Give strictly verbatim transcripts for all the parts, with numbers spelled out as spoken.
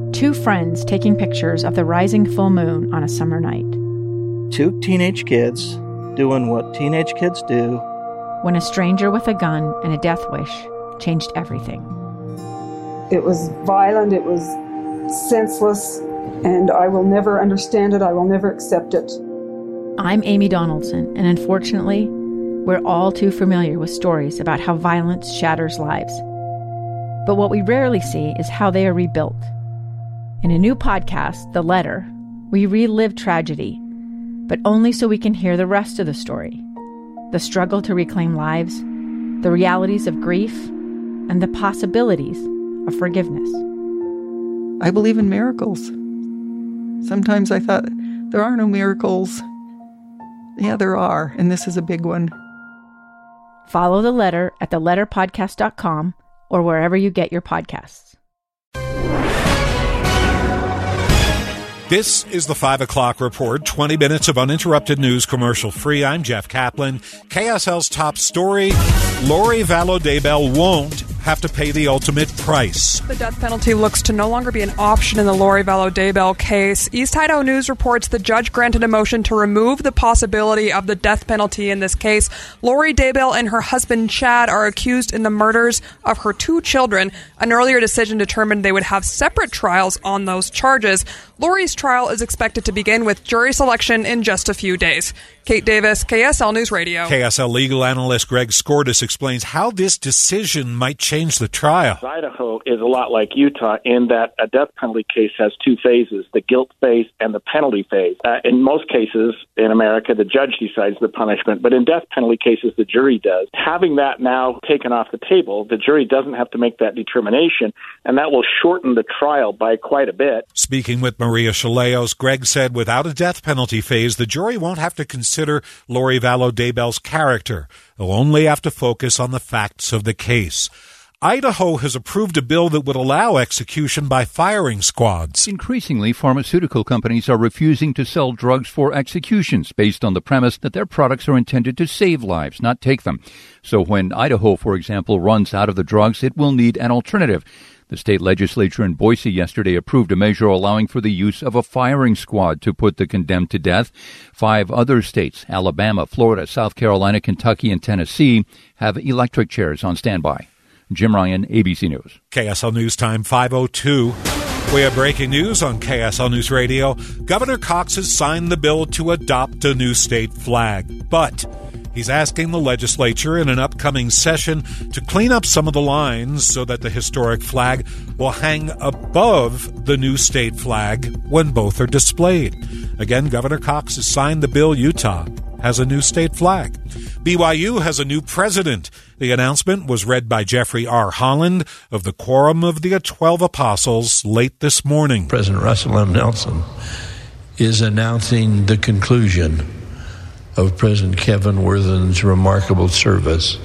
Two friends taking pictures of the rising full moon on a summer night. Two teenage kids doing what teenage kids do. When a stranger with a gun and a death wish changed everything. It was violent, it was senseless, and I will never understand it, I will never accept it. I'm Amy Donaldson, and unfortunately, we're all too familiar with stories about how violence shatters lives. But what we rarely see is how they are rebuilt. In a new podcast, The Letter, we relive tragedy, but only so we can hear the rest of the story. The struggle to reclaim lives, the realities of grief, and the possibilities of forgiveness. I believe in miracles. Sometimes I thought, there are no miracles. Yeah, there are, and this is a big one. Follow The Letter at the letter podcast dot com or wherever you get your podcasts. This is the five o'clock report, twenty minutes of uninterrupted news commercial free. I'm Jeff Kaplan. K S L's top story, Lori Vallow Daybell won't have to pay the ultimate price. The death penalty looks to no longer be an option in the Lori Vallow Daybell case. East Idaho News reports the judge granted a motion to remove the possibility of the death penalty in this case. Lori Daybell and her husband Chad are accused in the murders of her two children. An earlier decision determined they would have separate trials on those charges. Lori's trial is expected to begin with jury selection in just a few days. Kate Davis, K S L News Radio. K S L legal analyst Greg Skordas explains how this decision might change the trial. Idaho is a lot like Utah in that a death penalty case has two phases, the guilt phase and the penalty phase. Uh, in most cases in America, the judge decides the punishment, but in death penalty cases, the jury does. Having that now taken off the table, the jury doesn't have to make that determination, and that will shorten the trial by quite a bit. Speaking with Maria Chaleos, Greg said without a death penalty phase, the jury won't have to consider Lori Vallow Daybell's character. They'll only have to focus on the facts of the case. Idaho has approved a bill that would allow execution by firing squads. Increasingly, pharmaceutical companies are refusing to sell drugs for executions based on the premise that their products are intended to save lives, not take them. So when Idaho, for example, runs out of the drugs, it will need an alternative. The state legislature in Boise yesterday approved a measure allowing for the use of a firing squad to put the condemned to death. Five other states, Alabama, Florida, South Carolina, Kentucky, and Tennessee, have electric chairs on standby. Jim Ryan, A B C News. K S L News Time, five oh two. We have breaking news on K S L News Radio. Governor Cox has signed the bill to adopt a new state flag, but he's asking the legislature in an upcoming session to clean up some of the lines so that the historic flag will hang above the new state flag when both are displayed. Again, Governor Cox has signed the bill. Utah has a new state flag. B Y U has a new president. The announcement was read by Jeffrey R. Holland of the Quorum of the Twelve Apostles late this morning. President Russell M. Nelson is announcing the conclusion of President Kevin Worthen's remarkable service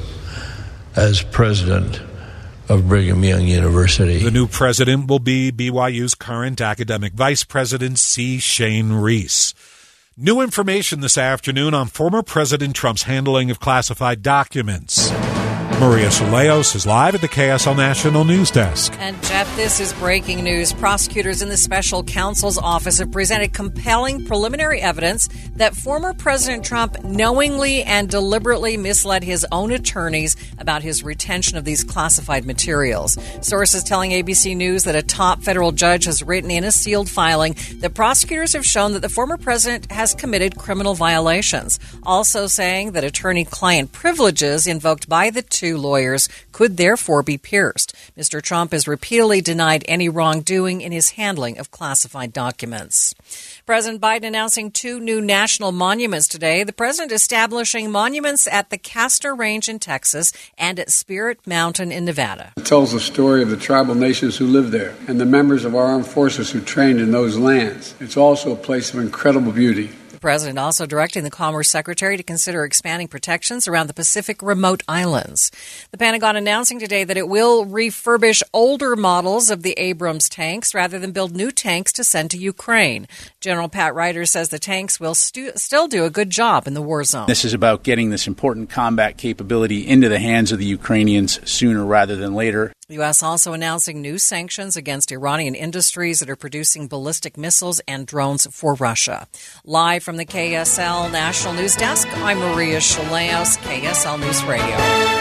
as president of Brigham Young University. The new president will be B Y U's current academic vice president, C. Shane Reese. New information this afternoon on former President Trump's handling of classified documents. Maria Chaleos is live at the K S L National News Desk. And, Jeff, this is breaking news. Prosecutors in the special counsel's office have presented compelling preliminary evidence that former President Trump knowingly and deliberately misled his own attorneys about his retention of these classified materials. Sources telling A B C News that a top federal judge has written in a sealed filing that prosecutors have shown that the former president has committed criminal violations. Also saying that attorney-client privileges invoked by the two lawyers could therefore be pierced. Mister Trump has repeatedly denied any wrongdoing in his handling of classified documents. President Biden announcing two new national monuments today. The president establishing monuments at the Castor Range in Texas and at Spirit Mountain in Nevada. It tells the story of the tribal nations who live there and the members of our armed forces who trained in those lands. It's also a place of incredible beauty. The president also directing the Commerce Secretary to consider expanding protections around the Pacific remote islands. The Pentagon announcing today that it will refurbish older models of the Abrams tanks rather than build new tanks to send to Ukraine. General Pat Ryder says the tanks will stu- still do a good job in the war zone. This is about getting this important combat capability into the hands of the Ukrainians sooner rather than later. The U S also announcing new sanctions against Iranian industries that are producing ballistic missiles and drones for Russia. Live from the K S L National News Desk, I'm Maria Shilaos, K S L News Radio.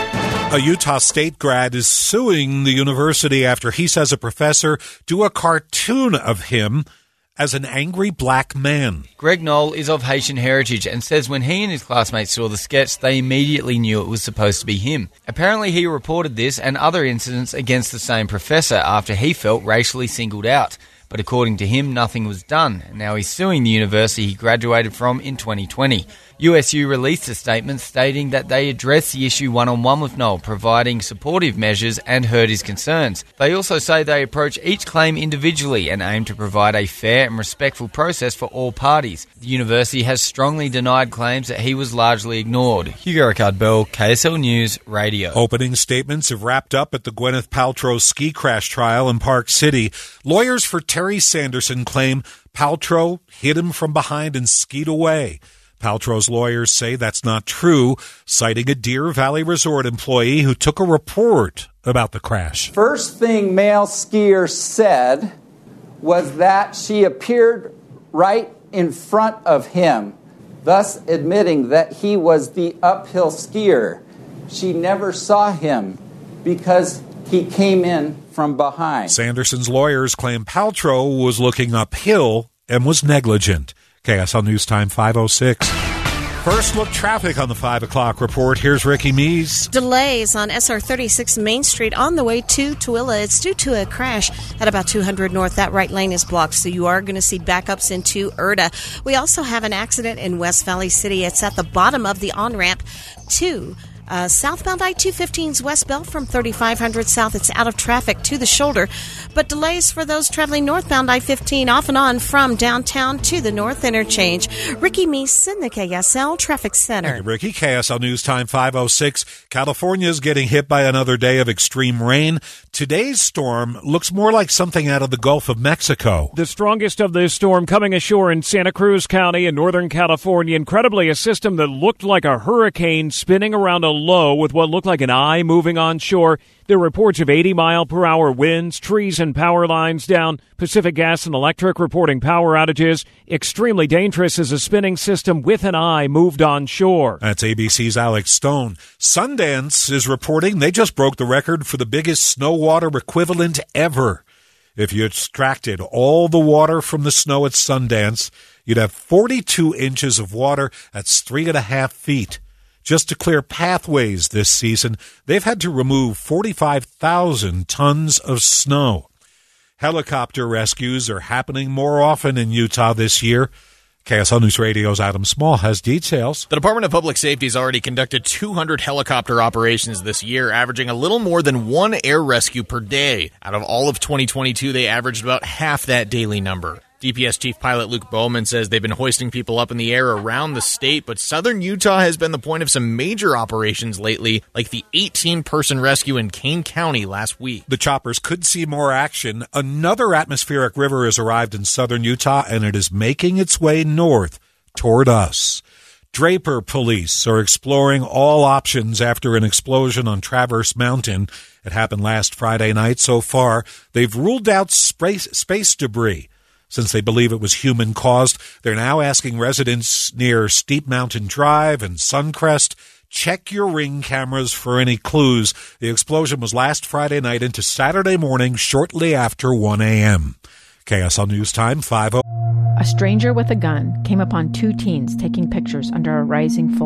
A Utah State grad is suing the university after he says a professor drew a cartoon of him as an angry black man. Greg Knoll is of Haitian heritage and says when he and his classmates saw the sketch, they immediately knew it was supposed to be him. Apparently he reported this and other incidents against the same professor after he felt racially singled out. But according to him, nothing was done. Now he's suing the university he graduated from in twenty twenty. U S U released a statement stating that they addressed the issue one-on-one with Knoll, providing supportive measures and heard his concerns. They also say they approach each claim individually and aim to provide a fair and respectful process for all parties. The university has strongly denied claims that he was largely ignored. Hugo Ricard-Bell, K S L News Radio. Opening statements have wrapped up at the Gwyneth Paltrow ski crash trial in Park City. Lawyers for Terry Sanderson claim Paltrow hit him from behind and skied away. Paltrow's lawyers say that's not true, citing a Deer Valley Resort employee who took a report about the crash. First thing male skier said was that she appeared right in front of him, thus admitting that he was the uphill skier. She never saw him because he came in from behind. Sanderson's lawyers claim Paltrow was looking uphill and was negligent. K S L News Time five oh six. First look traffic on the five o'clock report. Here's Ricky Meese. Delays on S R thirty-six Main Street on the way to Tooele. It's due to a crash at about two hundred North. That right lane is blocked, so you are going to see backups into Erda. We also have an accident in West Valley City. It's at the bottom of the on-ramp to Uh, southbound I two fifteen's westbound from thirty-five hundred south. It's out of traffic to the shoulder. But delays for those traveling northbound I fifteen off and on from downtown to the north interchange. Ricky Meese in the K S L Traffic Center. Thank you, Ricky. K S L News Time five oh six. California is getting hit by another day of extreme rain. Today's storm looks more like something out of the Gulf of Mexico. The strongest of this storm coming ashore in Santa Cruz County in Northern California. Incredibly, a system that looked like a hurricane spinning around a low with what looked like an eye moving on shore. There are reports of eighty mile per hour winds, trees and power lines down. Pacific Gas and Electric reporting power outages. Extremely dangerous as a spinning system with an eye moved on shore. That's A B C's Alex Stone. Sundance is reporting they just broke the record for the biggest snow water equivalent ever. If you extracted all the water from the snow at Sundance, you'd have forty-two inches of water. That's three and a half feet. Just to clear pathways this season, they've had to remove forty-five thousand tons of snow. Helicopter rescues are happening more often in Utah this year. K S L News Radio's Adam Small has details. The Department of Public Safety has already conducted two hundred helicopter operations this year, averaging a little more than one air rescue per day. Out of all of twenty twenty-two, they averaged about half that daily number. D P S Chief Pilot Luke Bowman says they've been hoisting people up in the air around the state, but southern Utah has been the point of some major operations lately, like the eighteen-person rescue in Kane County last week. The choppers could see more action. Another atmospheric river has arrived in southern Utah, and it is making its way north toward us. Draper police are exploring all options after an explosion on Traverse Mountain. It happened last Friday night. So far, they've ruled out space, space debris. Since they believe it was human-caused, they're now asking residents near Steep Mountain Drive and Suncrest, check your Ring cameras for any clues. The explosion was last Friday night into Saturday morning shortly after one a.m. K S L News Time five oh. A stranger with a gun came upon two teens taking pictures under a rising full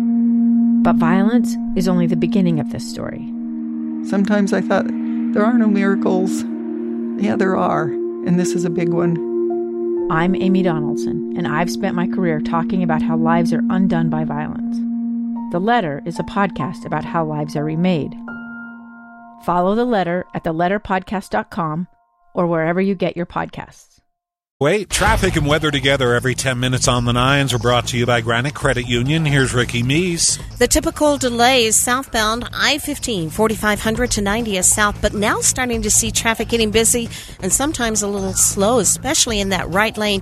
moon. But violence is only the beginning of this story. Sometimes I thought, there are no miracles. Yeah, there are, and this is a big one. I'm Amy Donaldson, and I've spent my career talking about how lives are undone by violence. The Letter is a podcast about how lives are remade. Follow The Letter at the letter podcast dot com or wherever you get your podcasts. Wait, traffic and weather together every ten minutes on the nines are brought to you by Granite Credit Union. Here's Ricky Meese. The typical delays southbound I fifteen, forty-five hundred to ninetieth south, but now starting to see traffic getting busy and sometimes a little slow, especially in that right lane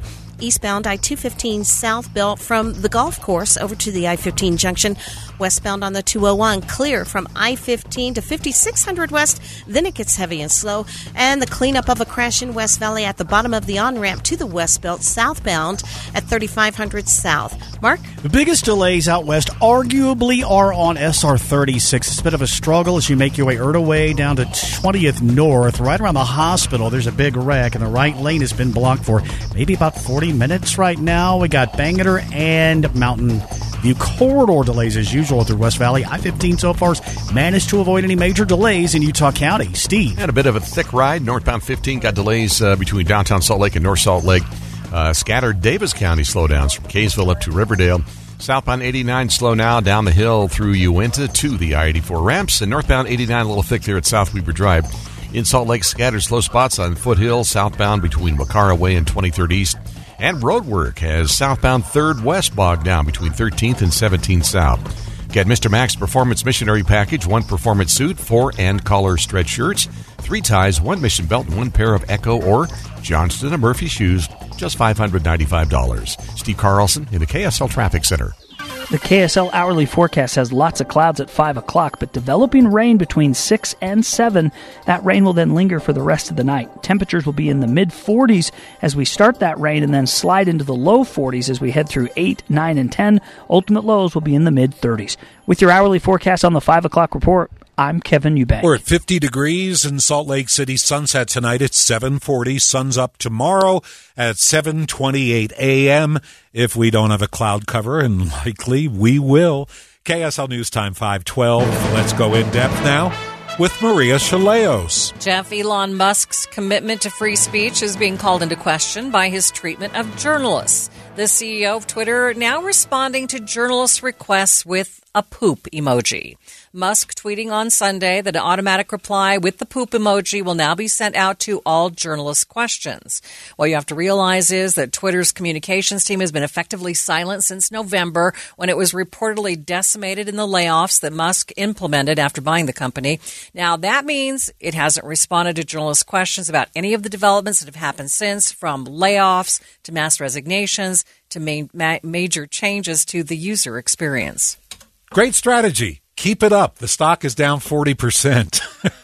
eastbound I two fifteen southbound from the golf course over to the I fifteen junction. Westbound on the two oh one, clear from I fifteen to fifty-six hundred west. Then it gets heavy and slow. And the cleanup of a crash in West Valley at the bottom of the on-ramp to the West Belt southbound at thirty-five hundred south. Mark? The biggest delays out west arguably are on S R thirty-six. It's a bit of a struggle as you make your way Erta Way down to twentieth North. Right around the hospital, there's a big wreck, and the right lane has been blocked for maybe about forty minutes right now. We got Bangerter and Mountain View corridor delays as usual through West Valley. I fifteen so far has managed to avoid any major delays in Utah County. Steve? Had a bit of a thick ride. Northbound fifteen got delays uh, between downtown Salt Lake and North Salt Lake. Uh, scattered Davis County slowdowns from Kaysville up to Riverdale. Southbound eighty-nine slow now down the hill through Uinta to the I eighty-four ramps. And northbound eighty-nine a little thick there at South Weaver Drive. In Salt Lake, scattered slow spots on Foothill southbound between Wacara Way and twenty-third East. And road work has southbound third West bogged down between thirteenth and seventeenth South. Get Mister Max Performance Missionary Package, one performance suit, four and collar stretch shirts, three ties, one mission belt, and one pair of Echo or Johnston and Murphy shoes, just five hundred ninety-five dollars. Steve Carlson in the K S L Traffic Center. The K S L hourly forecast has lots of clouds at five o'clock, but developing rain between six and seven. That rain will then linger for the rest of the night. Temperatures will be in the mid-forties as we start that rain and then slide into the low forties as we head through eight, nine, and ten. Ultimate lows will be in the mid-thirties. With your hourly forecast on the five o'clock report, I'm Kevin Eubank. We're at fifty degrees in Salt Lake City. Sunset tonight at seven forty. Sun's up tomorrow at seven twenty-eight a.m. if we don't have a cloud cover, and likely we will. K S L News Time five twelve. Let's go in depth now with Maria Chaleos. Jeff Elon Musk's commitment to free speech is being called into question by his treatment of journalists. The C E O of Twitter now responding to journalists' requests with a poop emoji. Musk tweeting on Sunday that an automatic reply with the poop emoji will now be sent out to all journalist questions. What you have to realize is that Twitter's communications team has been effectively silent since November, when it was reportedly decimated in the layoffs that Musk implemented after buying the company. Now, that means it hasn't responded to journalist questions about any of the developments that have happened since, from layoffs to mass resignations to ma- ma- major changes to the user experience. Great strategy. Keep it up. The stock is down forty percent.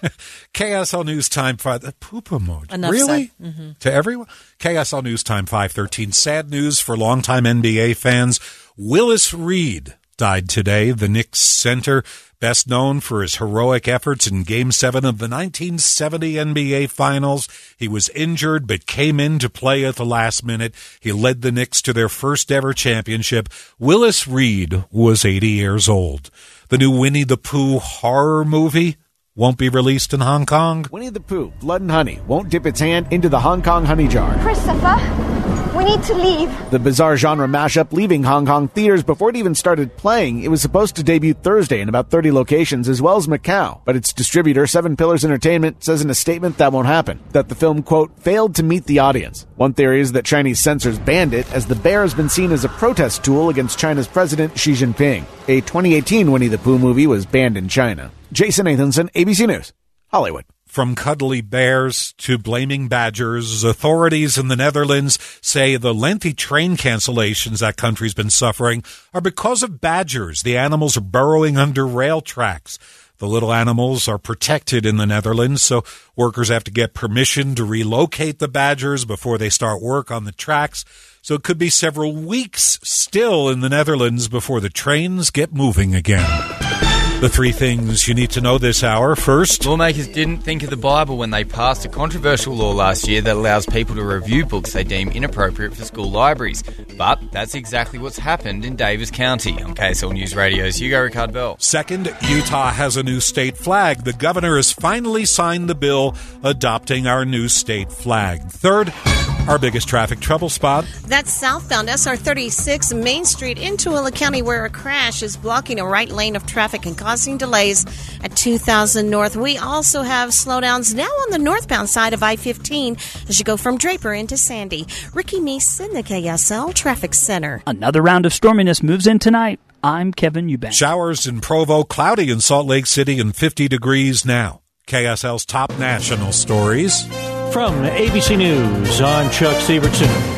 K S L News Time five. The poop emoji. Enough really? Mm-hmm. To everyone? K S L News Time five thirteen. Sad news for longtime N B A fans. Willis Reed died today. The Knicks center, best known for his heroic efforts in Game seven of the nineteen seventy N B A Finals. He was injured but came in to play at the last minute. He led the Knicks to their first ever championship. Willis Reed was eighty years old. The new Winnie the Pooh horror movie won't be released in Hong Kong. Winnie the Pooh, Blood and Honey, won't dip its hand into the Hong Kong honey jar. Christopher, we need to leave. The bizarre genre mashup leaving Hong Kong theaters before it even started playing. It was supposed to debut Thursday in about thirty locations, as well as Macau. But its distributor, Seven Pillars Entertainment, says in a statement that won't happen. That the film, quote, failed to meet the audience. One theory is that Chinese censors banned it, as the bear has been seen as a protest tool against China's President Xi Jinping. A twenty eighteen Winnie the Pooh movie was banned in China. Jason Nathanson, A B C News, Hollywood. From cuddly bears to blaming badgers, authorities in the Netherlands say the lengthy train cancellations that country's been suffering are because of badgers. The animals are burrowing under rail tracks. The little animals are protected in the Netherlands, so workers have to get permission to relocate the badgers before they start work on the tracks. So it could be several weeks still in the Netherlands before the trains get moving again. The three things you need to know this hour. First, lawmakers didn't think of the Bible when they passed a controversial law last year that allows people to review books they deem inappropriate for school libraries. But that's exactly what's happened in Davis County. On K S L News Radio's Hugo Ricard-Bell. Second, Utah has a new state flag. The governor has finally signed the bill adopting our new state flag. Third, our biggest traffic trouble spot. That's southbound S R thirty-six Main Street in Tooele County, where a crash is blocking a right lane of traffic and causing delays at two thousand North. We also have slowdowns now on the northbound side of I fifteen as you go from Draper into Sandy. Ricky Meese in the K S L Traffic Center. Another round of storminess moves in tonight. I'm Kevin Eubank. Showers in Provo, cloudy in Salt Lake City, and fifty degrees now. K S L's top national stories. From A B C News, I'm Chuck Severson.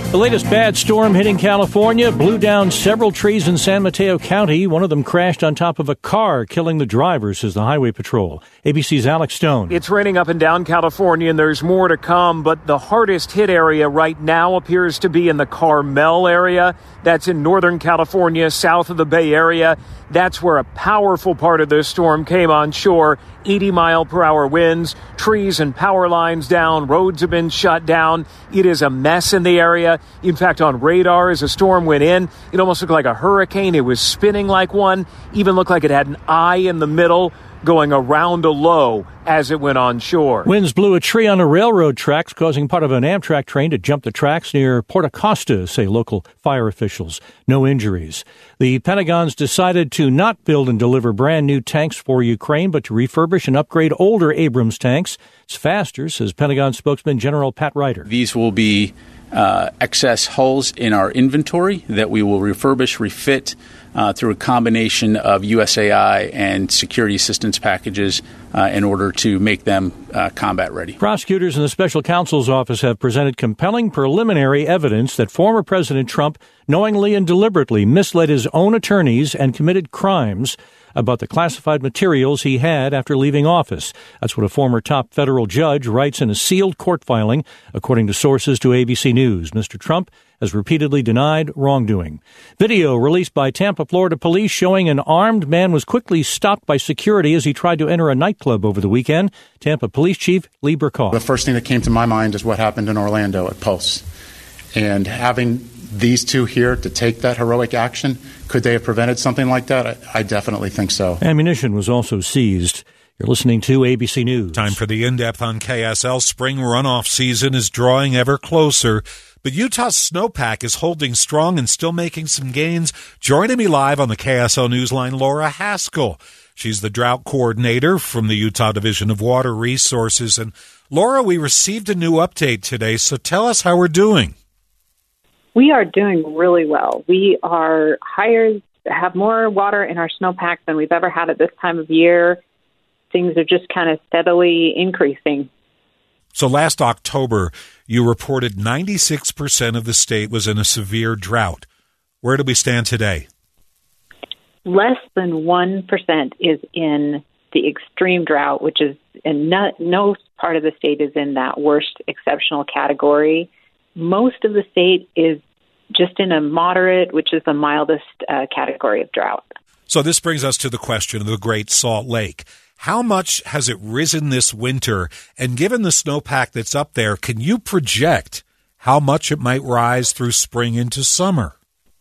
The latest bad storm hitting California blew down several trees in San Mateo County. One of them crashed on top of a car, killing the driver, says the Highway Patrol. A B C's Alex Stone. It's raining up and down California, and there's more to come, but the hardest hit area right now appears to be in the Carmel area. That's in Northern California, south of the Bay Area. That's where a powerful part of this storm came on shore. eighty mile per hour winds, trees and power lines down, roads have been shut down. It is a mess in the area. In fact, on radar, as the storm went in, it almost looked like a hurricane. It was spinning like one, even looked like it had an eye in the middle, going around a low as it went on shore. Winds blew a tree on a railroad tracks, causing part of an Amtrak train to jump the tracks near Port Acosta, say local fire officials. No injuries. The Pentagon's decided to not build and deliver brand new tanks for Ukraine, but to refurbish and upgrade older Abrams tanks. It's faster, says Pentagon spokesman General Pat Ryder. These will be uh, excess hulls in our inventory that we will refurbish, refit, Uh, through a combination of U S A I and security assistance packages uh, in order to make them uh, combat ready. Prosecutors in the special counsel's office have presented compelling preliminary evidence that former President Trump knowingly and deliberately misled his own attorneys and committed crimes about the classified materials he had after leaving office. That's what a former top federal judge writes in a sealed court filing, according to sources to A B C News. Mister Trump has repeatedly denied wrongdoing. Video released by Tampa, Florida police showing an armed man was quickly stopped by security as he tried to enter a nightclub over the weekend. Tampa Police Chief Lee Burkhoff. The first thing that came to my mind is what happened in Orlando at Pulse. And having these two here to take that heroic action, could they have prevented something like that? I, I definitely think so. Ammunition was also seized. You're listening to A B C News. Time for the In-Depth on K S L. Spring runoff season is drawing ever closer, but Utah's snowpack is holding strong and still making some gains. Joining me live on the K S L Newsline, Laura Haskell. She's the drought coordinator from the Utah Division of Water Resources. And Laura, we received a new update today, so tell us how we're doing. We are doing really well. We are higher, have more water in our snowpack than we've ever had at this time of year. Things are just kind of steadily increasing. So last October, you reported ninety-six percent of the state was in a severe drought. Where do we stand today? Less than one percent is in the extreme drought, which is in no, no part of the state is in that worst exceptional category. Most of the state is just in a moderate, which is the mildest uh, category of drought. So this brings us to the question of the Great Salt Lake. How much has it risen this winter? And given the snowpack that's up there, can you project how much it might rise through spring into summer?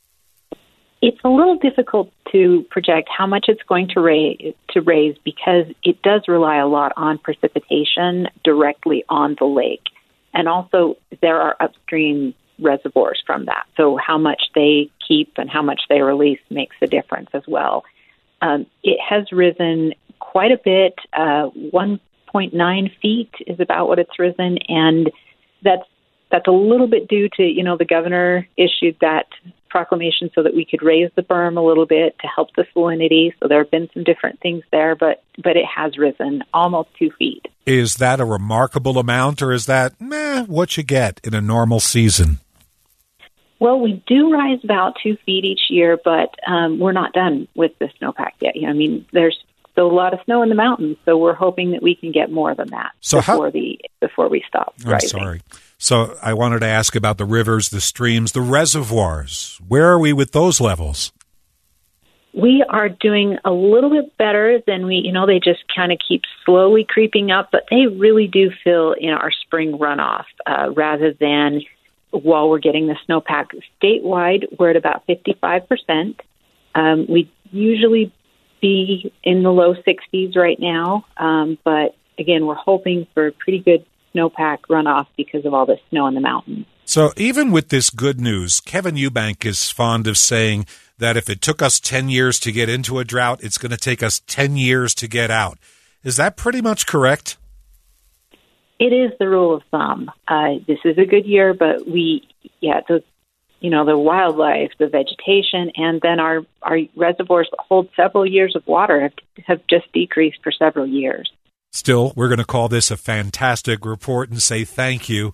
It's a little difficult to project how much it's going to raise, to raise because it does rely a lot on precipitation directly on the lake. And also there are upstream reservoirs from that. So how much they keep and how much they release makes a difference as well. Um, it has risen quite a bit. Uh, one point nine feet is about what it's risen, and that's that's a little bit due to, you know, the governor issued that proclamation so that we could raise the berm a little bit to help the salinity. So there have been some different things there, but but it has risen almost two feet. Is that a remarkable amount, or is that meh, what you get in a normal season? Well, we do rise about two feet each year, but um, we're not done with the snowpack yet. I mean, there's still a lot of snow in the mountains, so we're hoping that we can get more than that so before how, the before we stop I'm rising. Sorry. So I wanted to ask about the rivers, the streams, the reservoirs. Where are we with those levels? We are doing a little bit better than we, you know, they just kind of keep slowly creeping up, but they really do fill in our spring runoff uh, rather than while we're getting the snowpack. Statewide, we're at about fifty-five percent. Um, we usually be in the low sixties right now, um, but again, we're hoping for pretty good snowpack runoff because of all the snow in the mountains. So even with this good news, Kevin Eubank is fond of saying that if it took us ten years to get into a drought, it's going to take us ten years to get out. Is that pretty much correct? It is the rule of thumb. Uh, this is a good year, but we, yeah, the, you know, the wildlife, the vegetation, and then our, our reservoirs that hold several years of water have, have just decreased for several years. Still, we're going to call this a fantastic report and say thank you.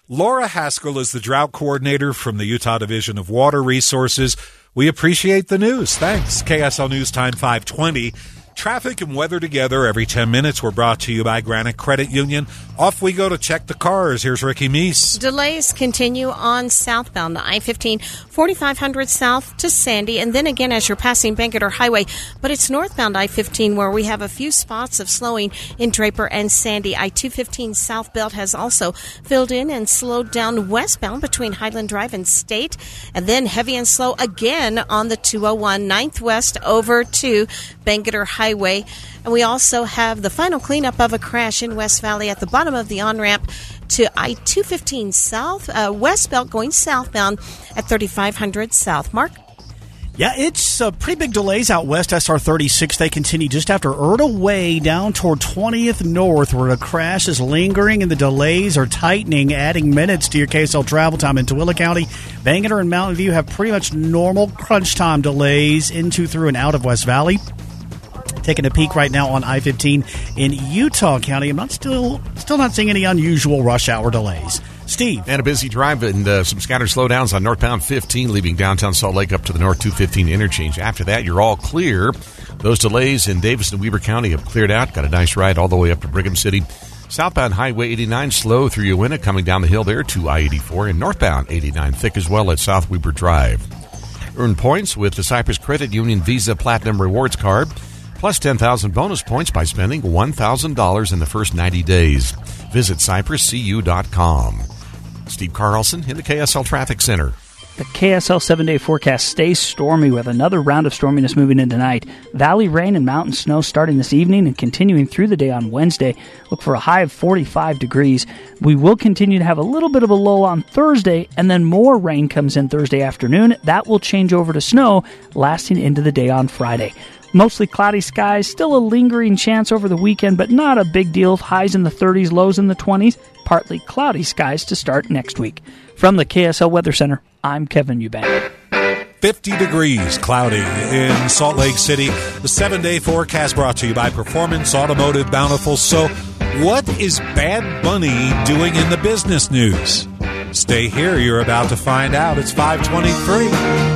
Laura Haskell is the drought coordinator from the Utah Division of Water Resources. We appreciate the news. Thanks. K S L News Time five twenty. Traffic and weather together every ten minutes. We're brought to you by Granite Credit Union. Off we go to check the cars. Here's Ricky Meese. Delays continue on southbound I fifteen, forty-five hundred south to Sandy, and then again as you're passing Bangerter Highway. But it's northbound I fifteen where we have a few spots of slowing in Draper and Sandy. I two fifteen South Belt has also filled in and slowed down westbound between Highland Drive and State, and then heavy and slow again on the two oh one ninth West over to Bangerter Highway. Highway. And we also have the final cleanup of a crash in West Valley at the bottom of the on-ramp to I two fifteen South, uh, westbound going southbound at thirty-five hundred South. Mark? Yeah, it's uh, pretty big delays out west, S R thirty-six. They continue just after Erda Way down toward twentieth North, where the crash is lingering and the delays are tightening, adding minutes to your K S L travel time in Tooele County. Bangerter and Mountain View have pretty much normal crunch time delays into, through, and out of West Valley. Taking a peek right now on I fifteen in Utah County. I'm not still still not seeing any unusual rush hour delays. Steve. And a busy drive and uh, some scattered slowdowns on northbound fifteen, leaving downtown Salt Lake up to the north two fifteen interchange. After that, you're all clear. Those delays in Davis and Weber County have cleared out. Got a nice ride all the way up to Brigham City. Southbound Highway eighty-nine slow through Uinta, coming down the hill there to I eighty-four. And northbound eighty-nine thick as well at South Weber Drive. Earn points with the Cypress Credit Union Visa Platinum Rewards Card. Plus ten thousand bonus points by spending one thousand dollars in the first ninety days. Visit cypress c u dot com. Steve Carlson in the K S L Traffic Center. The K S L seven-day forecast stays stormy with another round of storminess moving in tonight. Valley rain and mountain snow starting this evening and continuing through the day on Wednesday. Look for a high of forty-five degrees. We will continue to have a little bit of a lull on Thursday, and then more rain comes in Thursday afternoon. That will change over to snow, lasting into the day on Friday. Mostly cloudy skies, still a lingering chance over the weekend, but not a big deal. Highs in the thirties, lows in the twenties. Partly cloudy skies to start next week. From the K S L Weather Center, I'm Kevin Eubank. fifty degrees, cloudy in Salt Lake City. The seven-day forecast brought to you by Performance Automotive Bountiful. So, what is Bad Bunny doing in the business news? Stay here. You're about to find out. It's five twenty-three.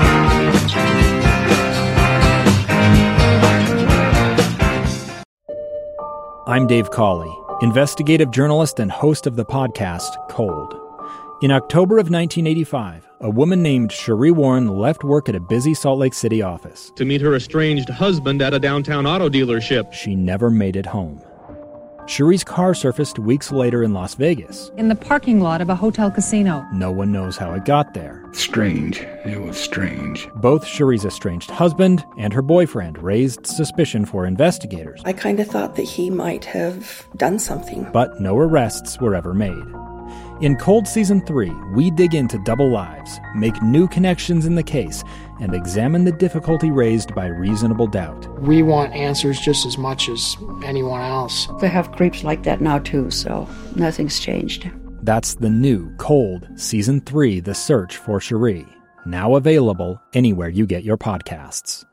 I'm Dave Cawley, investigative journalist and host of the podcast Cold. In October of nineteen eighty-five, a woman named Cherie Warren left work at a busy Salt Lake City office to meet her estranged husband at a downtown auto dealership. She never made it home. Cherie's car surfaced weeks later in Las Vegas. In the parking lot of a hotel casino. No one knows how it got there. Strange. It was strange. Both Cherie's estranged husband and her boyfriend raised suspicion for investigators. I kind of thought that he might have done something. But no arrests were ever made. In Cold Season three, we dig into double lives, make new connections in the case, and examine the difficulty raised by reasonable doubt. We want answers just as much as anyone else. They have creeps like that now, too, so nothing's changed. That's the new Cold Season three, The Search for Cherie. Now available anywhere you get your podcasts.